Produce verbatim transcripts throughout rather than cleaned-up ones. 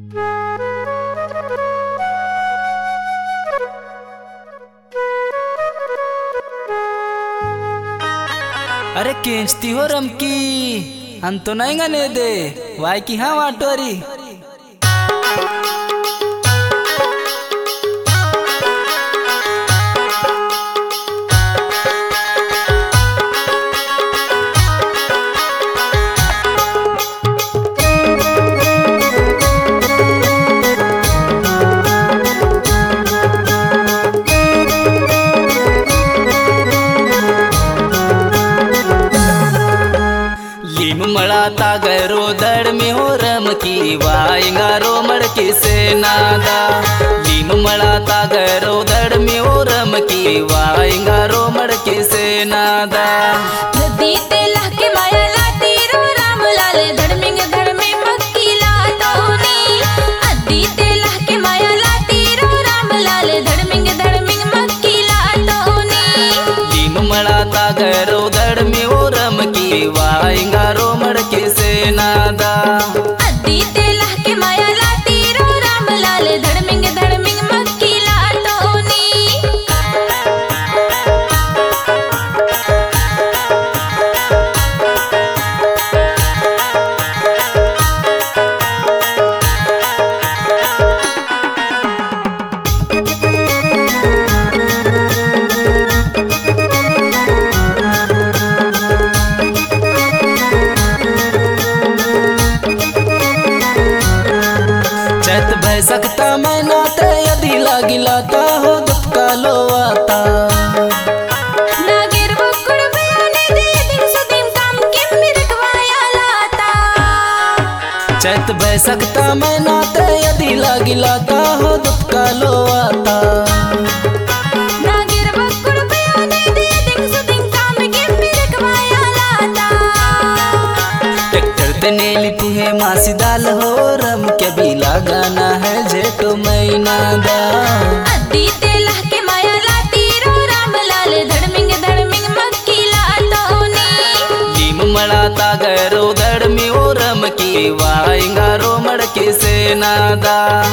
अरे केंचती हो रमकी अंतो नहीं गने दे वाई की हाँ वाटोरी मड़ाता गैरो दड़ में हो रम की वाइंगारो मड़के से नादा लीम मड़ाता गैरो दड़ में हो रम की वाइंगारो मड़के से नादा नदी ते लहके माया लाती रो राम लाल धड़मिंग धड़मे मक्की लातोनी अद्दी ते लहके माया लाती रो राम लाल धड़मिंग धड़मिंग मक्की लातोनी लीम मड़ाता गैरो दड़ में हो रम की वाइंगारो मड़के से नादा अद्दी ते लहके माया लाती रो राम लाल धड़मिंग धड़मिंग मक्की लातोनी सकता मैं नाते यदि लागिलाता हो दुपका लो आता नागिर बकुड़ बयाने दे दिन सुदिन काम के मिरकवाया लाता चैत बह सकता मैं नाते यदि लागिलाता हो दुपका लो आता नागिर बकुड़ बयाने दे दिन सुदिन काम के मिरकवाया लाता ट्रैक्टर ते नेली पुहे मासी दाल हो रम के भी लगाना है जेठो महीना दा अद्दी ते लहके माया लाती रो राम लाल धड़मिंग धड़मिंग मक्की लातोनी लीम मड़ाता गैरो दड़ में हो रम की वाइंगारो मड़के से नादा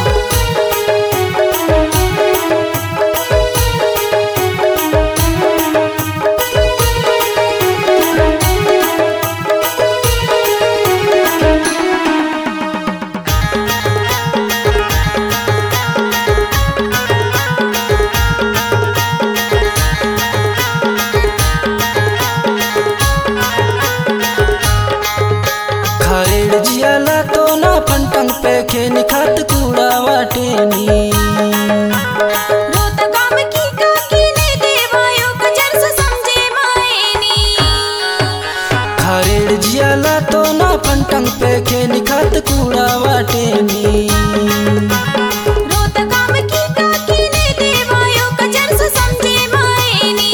जियाला तो ना फंटंग पे खेनी खात कूड़ा वाटेनी रोत काम की काकी ने देवायो कजर से समझे मायनी खरेड़ जियाला तो ना फंटंग पे खेनी खात कूड़ा वाटेनी रोत काम की काकी ने देवायो कजर से समझे मायनी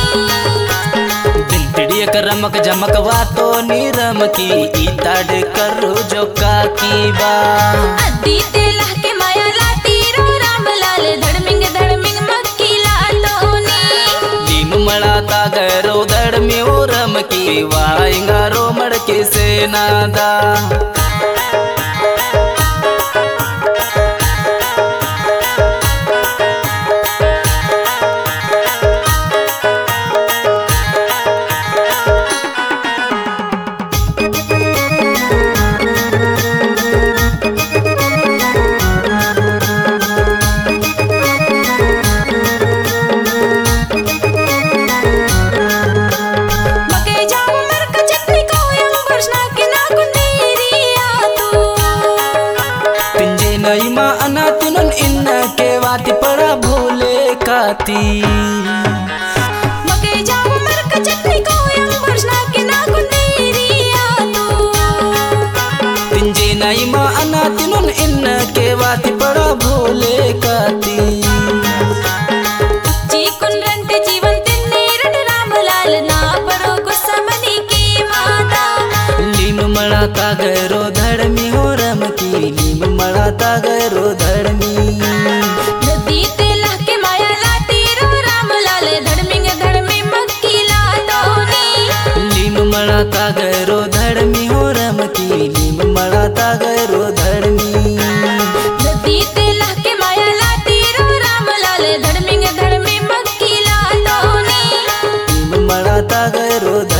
दिल तिड़िए कर रमक जमक वातो नीरम की इताड करो जो काकी बा अद्दी ते लहके माया लाती रो राम लाल धड़मिंग धड़मिंग मक्की लातोनी लीम मड़ाता गैरो दड़ में हो रम की वाइंगारो मड़के से नादा अनातिनुन इन के वाती पड़ा भोले काती मके जाम मरक चटनी को यम वर्षना के ना कुंदेरिया तू तिंजे नई मां अनातिनुन इन के वाती पड़ा भोले काती जी कुंरंट जीवन तिन्ने रट राम लाल ना पड़ो गुस्सा मनी की माता लीम मड़ाता गैरो धड़ में हो रम की लीम मड़ाता गैरो धड़ में नदी ते लहके माया लाती रो राम लाल धड़मिंग धड़मे मक्की लातोनी लीम मड़ाता गैरो धड़ में हो रम की लीम मड़ाता गैरो धड़ में तागरो